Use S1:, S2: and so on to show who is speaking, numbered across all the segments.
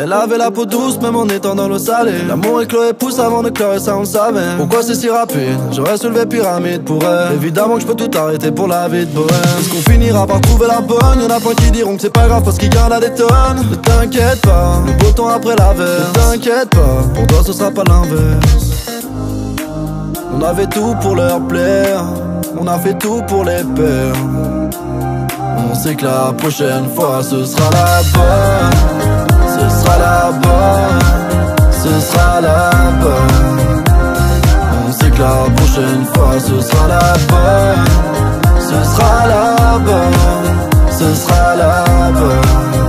S1: Elle avait la peau douce même en étant dans l'eau salée. L'amour et Chloé pousse avant de clore et ça on savait. Pourquoi c'est si rapide? J'aurais soulevé pyramide pour elle. Évidemment que je peux tout arrêter pour la vie de bohème. Est-ce qu'on finira par trouver la bonne? Y'en a plein qui diront que c'est pas grave parce qu'ils gardent à des tonnes. Ne t'inquiète pas, le beau temps après la verse. Ne t'inquiète pas, pour toi ce sera pas l'inverse. On avait tout pour leur plaire, on a fait tout pour les perdre. On sait que la prochaine fois ce sera la bonne. Ce sera la bonne, ce sera la bonne. On sait que la prochaine fois ce sera la bonne. Ce sera la bonne, ce sera la bonne.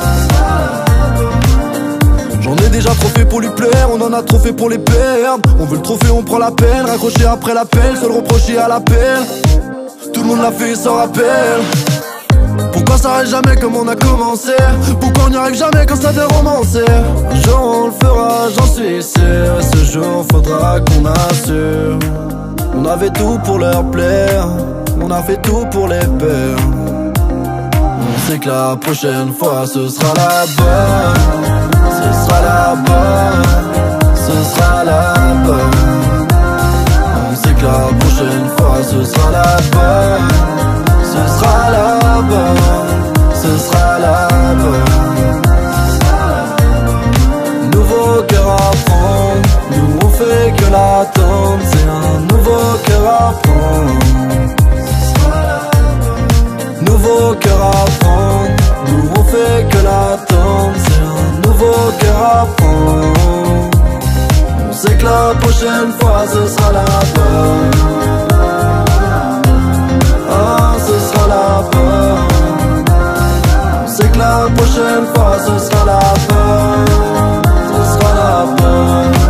S1: J'en ai déjà trop fait pour lui plaire, on en a trop fait pour les perdre. On veut le trophée, on prend la peine, raccrocher après l'appel, se le reprocher à l'appel. Tout le monde l'a fait, il s'en rappelle. Pourquoi ça reste jamais comme on a commencé? Pourquoi on n'y arrive jamais quand ça devient romancé? Un jour on le fera, j'en suis sûr. Et ce jour faudra qu'on assure. On avait tout pour leur plaire, on a fait tout pour les perdre. On sait que la prochaine fois ce sera la bonne. Ce sera la bonne, ce sera la bonne. On sait que la prochaine fois ce sera la bonne. Ce sera la bonne, ce sera la bonne. Nouveau cœur à prendre, nous on fait que l'attendre. C'est un nouveau cœur à prendre. Nouveau cœur à prendre, nous on fait que l'attendre. C'est un nouveau cœur à prendre. On sait que la prochaine fois ce sera la bonne. Ah, ce sera la bonne. On sait que la prochaine fois ce sera la bonne. Ce sera la bonne.